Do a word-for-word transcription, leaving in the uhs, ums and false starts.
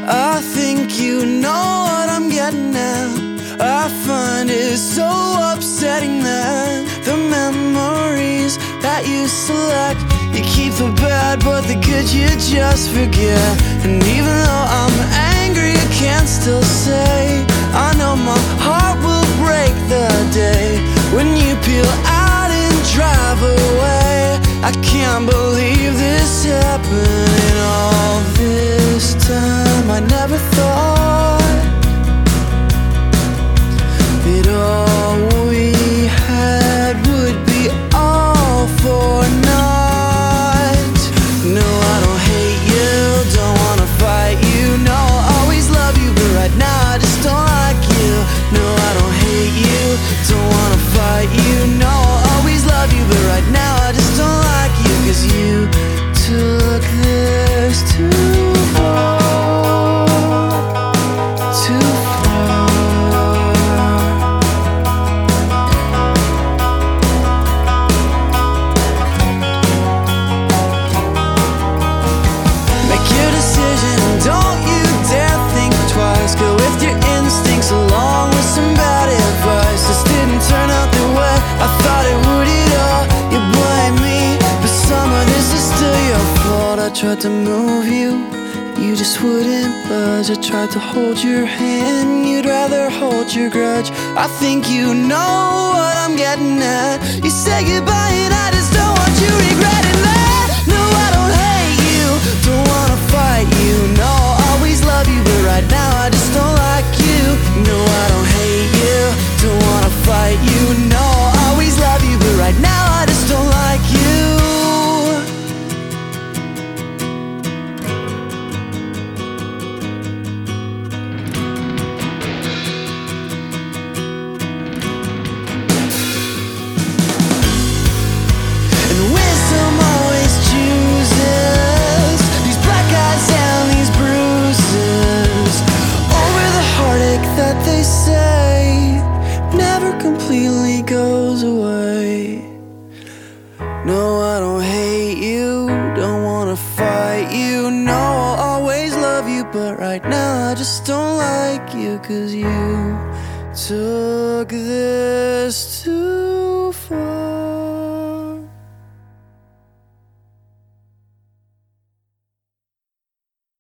I think you know what I'm getting at. I find it so upsetting that the memories that you select, you keep the bad but the good you just forget. And even though I'm angry, I can't still say I know my heart will break the day when you peel out and drive away. I can't believe this happened. All this time I never thought that all we had would be all for naught. No, I don't hate you, don't wanna fight you. No, I'll always love you, but right now I just don't like you. No, I don't hate you, don't wanna fight you. No, I'll always love you, but right now I just don't like you. 'Cause you took this too far, too far. Make your decision, don't you dare think twice. Go with your instincts along with some bad advice. This didn't turn out the way I thought it would at all. You blame me, but some of this is still your fault. I tried to move you, you just wouldn't budge. I tried to hold your hand, you'd rather hold your grudge. I think you know what I'm getting at. You say goodbye and I just don't want you regretting that. No, I don't hate you, don't wanna fight you. No, I'll always love you, but right now I just don't like you. No, I don't hate you, don't wanna fight you. No, I'll always love you, but right now I just don't like you. They say never completely goes away. No, I don't hate you, don't wanna fight you. No, I'll always love you, but right now I just don't like you. 'Cause you took this too far.